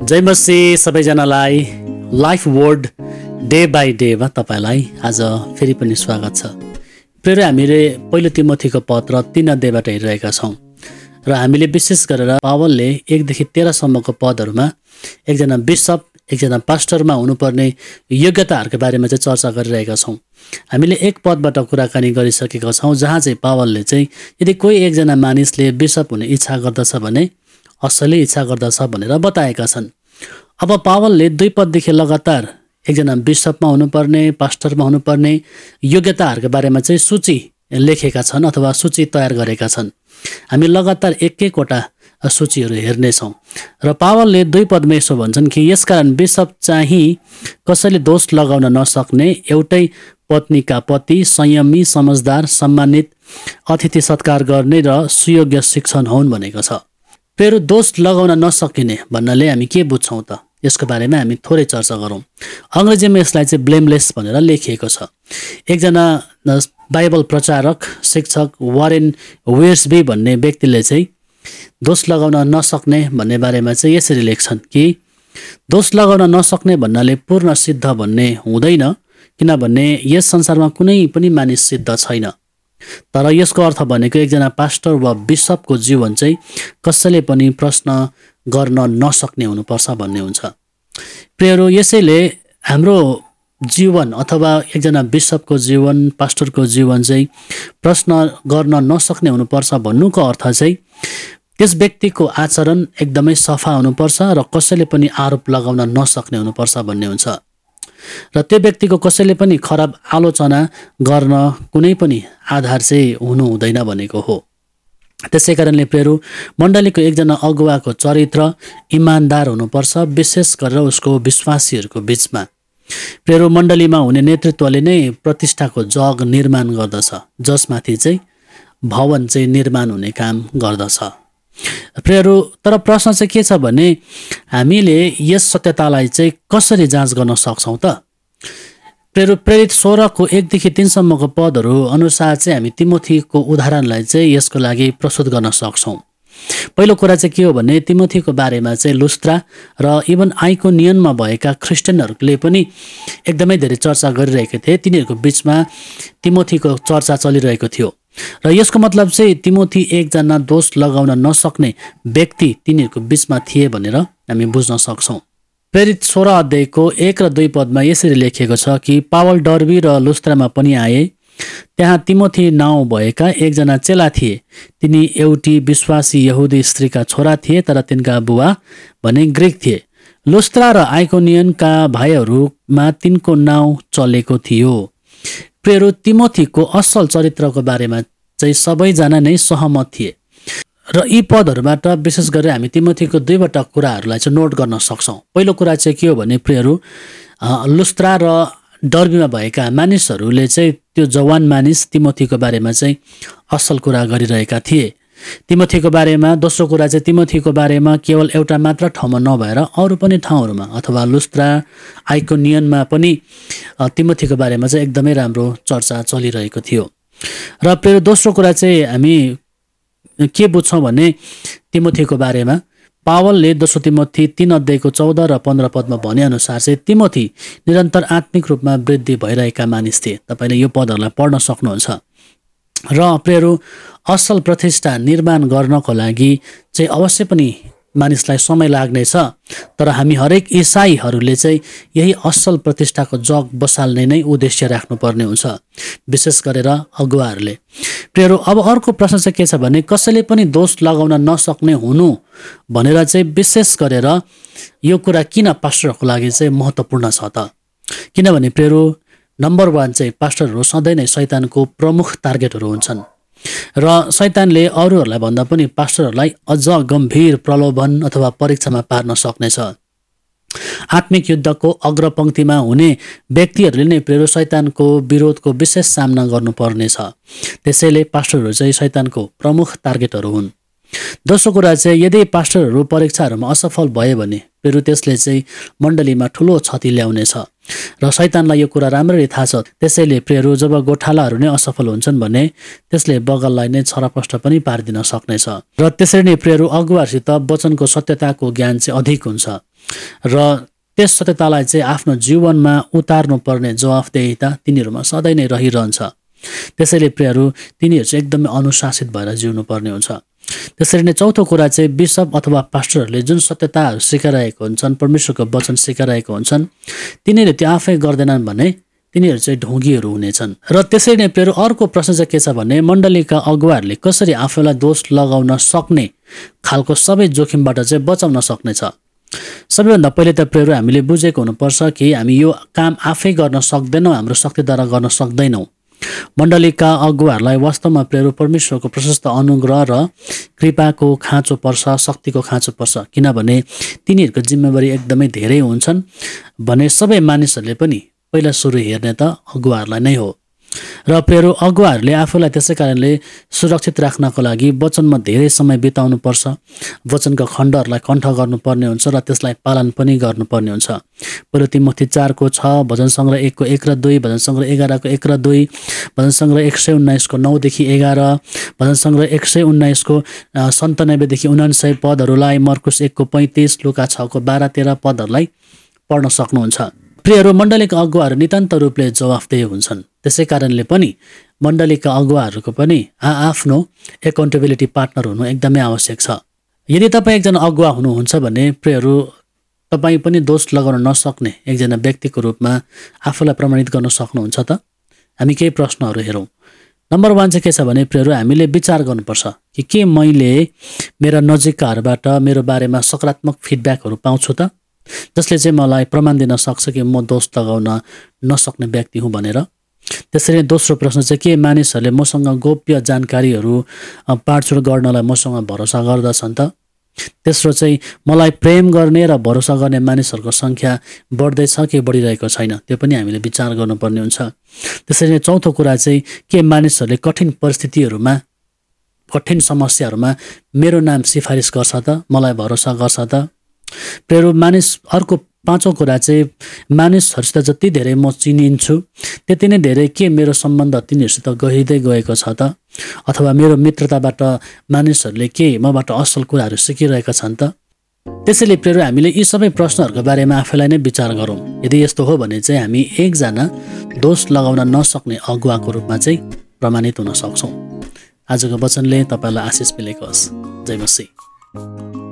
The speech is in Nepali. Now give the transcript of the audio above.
जय मसीह सबैजनालाई लाइफ वर्ड डे बाई डेमा तपाईँलाई आज फेरि पनि स्वागत छ। प्रिय हामीले पहिलो तिमोथीको पत्र 3 अध्यायबाट हेरिरहेका छौँ र हामीले विशेष गरेर पावलले 1 देखि 13 सम्मको पदहरूमा एकजना बिशप एकजना पास्टरमा हुनुपर्ने योग्यताहरूको बारेमा चाहिँ चर्चा गरिरहेका छौँ। हामीले एक पदबाट कुराकानी गरिसकेका छौँ जहाँ चाहिँ पावलले चाहिँ यदि कोही एकजना मानिसले बिशप हुने इच्छा गर्दछ भने असली इच्छा गर्दछ भनेर बताएका छन्। अब पावलले 2 पददेखि लगातार एकजना बिशपमा हुनुपर्ने पास्टरमा हुनुपर्ने योग्यताहरूको बारेमा चाहिँ सूची लेखेका छन् अथवा सूची तयार गरेका छन्। हामी लगातार एक-एकवटा सूचीहरू हेर्नेछौँ र पावलले 2 पदमा यसो भन्छन् कि यसकारण बिशप चाहिँ कसैले दोष लगाउन नसक्ने एउटै पत्नीका पति संयमी समझदार सम्मानित अतिथि सत्कार गर्ने र सुयोग्य शिक्षण हुन् भनेको छ। फेरि दोष लगाउन नसकिने भन्नाले हामी के बुझ्छौँ त यसको बारेमा हामी थोरै चर्चा गरौँ। अङ्ग्रेजीमा यसलाई चाहिँ ब्लेमलेस भनेर लेखिएको छ। एकजना बाइबल प्रचारक शिक्षक वारेन वेयर्सबी भन्ने व्यक्तिले चाहिँ दोष लगाउन नसक्ने भन्ने बारेमा चाहिँ यसरी लेख्छन् कि दोष लगाउन नसक्ने भन्नाले पूर्ण सिद्ध भन्ने हुँदैन, किनभने यस संसारमा कुनै पनि मानिस सिद्ध छैन। तर यसको अर्थ भनेको एकजना पास्टर वा बिशपको जीवन चाहिँ कसैले पनि प्रश्न गर्न नसक्ने हुनुपर्छ भन्ने हुन्छ। प्रियहरू, यसैले हाम्रो जीवन अथवा एकजना बिशपको जीवन पास्टरको जीवन चाहिँ प्रश्न गर्न नसक्ने हुनुपर्छ भन्नुको अर्थ चाहिँ त्यस व्यक्तिको आचरण एकदमै सफा हुनुपर्छ र कसैले पनि आरोप लगाउन नसक्ने हुनुपर्छ भन्ने हुन्छ र त्यो व्यक्तिको कसैले पनि खराब आलोचना गर्न कुनै पनि आधार चाहिँ हुनु हुँदैन भनेको हो। त्यसै कारणले प्रियहरू, मण्डलीको एकजना अगुवाको चरित्र इमान्दार हुनुपर्छ, विशेष गरेर उसको विश्वासीहरूको बिचमा। प्रियहरू, मण्डलीमा हुने नेतृत्वले नै प्रतिष्ठाको जग निर्माण गर्दछ, जसमाथि चाहिँ भवन चाहिँ निर्माण हुने काम गर्दछ। प्रियहरू, तर प्रश्न चाहिँ के छ भने हामीले यस सत्यतालाई चाहिँ कसरी जाँच गर्न सक्छौँ त? प्रियहरू, प्रेरित 16 1 देखि 3 सम्मको पदहरू अनुसार चाहिँ हामी तिमोथीको उदाहरणलाई चाहिँ यसको लागि प्रस्तुत गर्न सक्छौँ। पहिलो कुरा चाहिँ के हो भने तिमोथीको बारेमा चाहिँ लुस्त्रा र इभन आइकोनियनमा भएका क्रिस्चियनहरूले पनि एकदमै धेरै चर्चा गरिरहेका थिए। तिनीहरूको बिचमा तिमोथीको चर्चा चलिरहेको थियो र यसको मतलब चाहिँ तिमोथी एकजना दोष लगाउन नसक्ने व्यक्ति तिनीहरूको बिचमा थिए भनेर हामी बुझ्न सक्छौँ। प्रेरित 16 अध्यायको 1 र 2 पदमा यसरी लेखिएको छ कि पावल डर्बी र लुस्त्रामा पनि आए। त्यहाँ तिमोथी नाउँ भएका एकजना चेला थिए। तिनी एउटी विश्वासी यहुदी स्त्रीका छोरा थिए, तर तिनका बुवा भने ग्रिक थिए। लुस्त्रा र आइकोनियनका भाइहरूमा तिनको नाउँ चलेको थियो। प्रियहरू, तिमोथीको असल चरित्रको बारेमा चाहिँ सबैजना नै सहमत थिए र यी पदहरूबाट विशेष गरेर हामी तिमोथीको 2वटा कुराहरूलाई चाहिँ नोट गर्न सक्छौँ। पहिलो कुरा चाहिँ के हो भने प्रियहरू, लुस्त्रा र डर्बीमा भएका मानिसहरूले चाहिँ त्यो जवान मानिस तिमोथीको बारेमा चाहिँ असल कुरा गरिरहेका थिए। तिमोथीको बारेमा दोस्रो कुरा चाहिँ तिमोथीको बारेमा केवल एउटा मात्र ठाउँमा नभएर अरू पनि ठाउँहरूमा अथवा लुस्त्रा आइकोनियनमा पनि तिमोथीको बारेमा चाहिँ एकदमै राम्रो चर्चा चलिरहेको थियो। र फेरि दोस्रो कुरा चाहिँ हामी के बुझ्छौँ भने तिमोथीको बारेमा पावलले 2 तिमोथी 3 अध्यायको 14 र 15 पदमा भनेअनुसार चाहिँ तिमोथी निरन्तर आत्मिक रूपमा वृद्धि भइरहेका मानिस थिए। तपाईँले यो पदहरूलाई पढ्न सक्नुहुन्छ। र प्रियहरू, असल प्रतिष्ठा निर्माण गर्नको लागि चाहिँ अवश्य पनि मानिसलाई समय लाग्नेछ, तर हामी हरेक इसाईहरूले चाहिँ यही असल प्रतिष्ठाको जग बसाल्ने नै उद्देश्य राख्नुपर्ने हुन्छ, विशेष गरेर अगुवाहरूले। प्रियहरू, अब अर्को प्रश्न चाहिँ के छ भने कसैले पनि दोष लगाउन नसक्ने हुनु भनेर चाहिँ विशेष गरेर यो कुरा किन पास्टरहरूको लागि चाहिँ महत्त्वपूर्ण छ त? किनभने प्रियहरू, नम्बर 1 चाहिँ पास्टरहरू सधैँ नै शैतानको प्रमुख टार्गेटहरू हुन्छन् र शैतानले अरूहरूलाई भन्दा पनि पास्टरहरूलाई अझ गम्भीर प्रलोभन अथवा परीक्षामा पार्न सक्नेछ। आत्मिक युद्धको अग्रपङ्क्तिमा हुने व्यक्तिहरूले नै प्रिय शैतानको विरोधको विशेष सामना गर्नुपर्नेछ। त्यसैले पास्टरहरू चाहिँ शैतानको प्रमुख टार्गेटहरू हुन्। दोस्रो कुरा चाहिँ यदि पास्टरहरू परीक्षाहरूमा असफल भयो भने फेरि त्यसले चाहिँ मण्डलीमा ठुलो क्षति ल्याउनेछ र शैतानलाई यो कुरा राम्ररी थाहा छ। त्यसैले प्रियहरू, जब गोठालाहरू नै असफल हुन्छन् भने त्यसले बगललाई नै छरपष्ट पनि पारिदिन सक्नेछ। र त्यसरी नै प्रियहरू, अगुवाहरूसित वचनको सत्यताको ज्ञान चाहिँ अधिक हुन्छ। र त्यस सत्यतालाई चाहिँ आफ्नो जीवनमा उतार्नुपर्ने जवाफदेहिता तिनीहरूमा सधैँ नै रहिरहन्छ। त्यसैले प्रियहरू तिनीहरू चाहिँ एकदमै अनुशासित भएर जिउनुपर्ने हुन्छ। त्यसरी नै चौथो कुरा चाहिँ बिशप अथवा पास्टरहरूले जुन सत्यताहरू सिकाइरहेको हुन्छन्, परमेश्वरको वचन सिकाइरहेको हुन्छन्, तिनीहरूले त्यो आफै गर्दैनन् भने तिनीहरू चाहिँ ढोंगीहरू हुनेछन्। र त्यसरी नै प्रियहरू अर्को प्रश्न चाहिँ के छ भने मण्डलीका अगुवाहरूले कसरी आफूलाई दोष लगाउन सक्ने खालको सबै जोखिमबाट चाहिँ बचाउन सक्नेछ। सबैभन्दा पहिले त प्रियहरू हामीले बुझेको हुनुपर्छ कि हामी यो काम आफै गर्न सक्दैनौँ, हाम्रो शक्तिद्वारा गर्न सक्दैनौँ। मण्डलीका अगुवाहरूलाई वास्तवमा प्रियहरू परमेश्वरको प्रशस्त अनुग्रह र कृपाको खाँचो पर्छ, शक्तिको खाँचो पर्छ। किनभने तिनीहरूको जिम्मेवारी एकदमै धेरै हुन्छन् भने सबै मानिसहरूले पनि पहिला सुरु हेर्ने त अगुवाहरूलाई नै हो। र प्रियहरू अगुवाहरूले आफूलाई त्यसै कारणले सुरक्षित राख्नको लागि वचनमा धेरै समय बिताउनुपर्छ, वचनका खण्डहरूलाई कण्ठ गर्नुपर्ने हुन्छ र त्यसलाई पालन पनि गर्नुपर्ने हुन्छ। पहिलो तिमोथी 4:6, भजन सङ्ग्रह 1:1-2, भजन सङ्ग्रह 11:1 र 2, भजन सङ्ग्रह 119 9-11, भजन सङ्ग्रह 119 97-99 पदहरूलाई, मर्कुस 1:35, लुका 6:12-13 पदहरूलाई पढ्न सक्नुहुन्छ। प्रियहरू मण्डलीका अगुवाहरू नितान्त रूपले जवाफदेही हुन्छन्। त्यसै कारणले पनि मण्डलीका अगुवाहरूको पनि आफ्नो एकाउन्टेबिलिटी पार्टनर हुनु एकदमै आवश्यक छ। यदि तपाईँ एकजना अगुवा हुनुहुन्छ भने प्रियहरू तपाईँ पनि दोष लगाउन नसक्ने एकजना व्यक्तिको रूपमा आफूलाई प्रमाणित गर्न सक्नुहुन्छ त? हामी केही प्रश्नहरू हेरौँ। नम्बर 1 चाहिँ के छ भने प्रियहरू हामीले विचार गर्नुपर्छ कि के मैले मेरा नजिककाहरूबाट मेरो बारेमा सकारात्मक फिडब्याकहरू पाउँछु त, जसले चाहिँ मलाई प्रमाण दिन सक्छ कि म दोष लगाउन नसक्ने व्यक्ति हुँ भनेर। त्यसरी दोस्रो प्रश्न चाहिँ के मानिसहरूले मसँग गोप्य जानकारीहरू बाँडचुँड गर्नलाई मसँग भरोसा गर्दछन् त? तेस्रो चाहिँ मलाई प्रेम गर्ने र भरोसा गर्ने मानिसहरूको सङ्ख्या बढ्दैछ कि बढिरहेको छैन, त्यो पनि हामीले विचार गर्नुपर्ने हुन्छ। त्यसरी नै चौथो कुरा चाहिँ के मानिसहरूले कठिन परिस्थितिहरूमा, कठिन समस्याहरूमा मेरो नाम सिफारिस गर्छ त, मलाई भरोसा गर्छ त? प्रियहरू अर्को पाँचौँ कुरा चाहिँ मानिसहरूसित जति धेरै म चिनिन्छु त्यति नै धेरै के मेरो सम्बन्ध तिनीहरूसित गहिँदै गएको छ त, अथवा मेरो मित्रताबाट मानिसहरूले के मबाट असल कुराहरू सिकिरहेका छन् त? त्यसैले प्रियहरू हामीले यी सबै प्रश्नहरूको बारेमा आफैलाई नै विचार गरौँ। यदि यस्तो हो भने चाहिँ हामी एकजना दोष लगाउन नसक्ने अगुवाको रूपमा चाहिँ प्रमाणित हुन सक्छौँ। आजको वचनले तपाईँलाई आशिष मिलेको होस्। जय मसीह।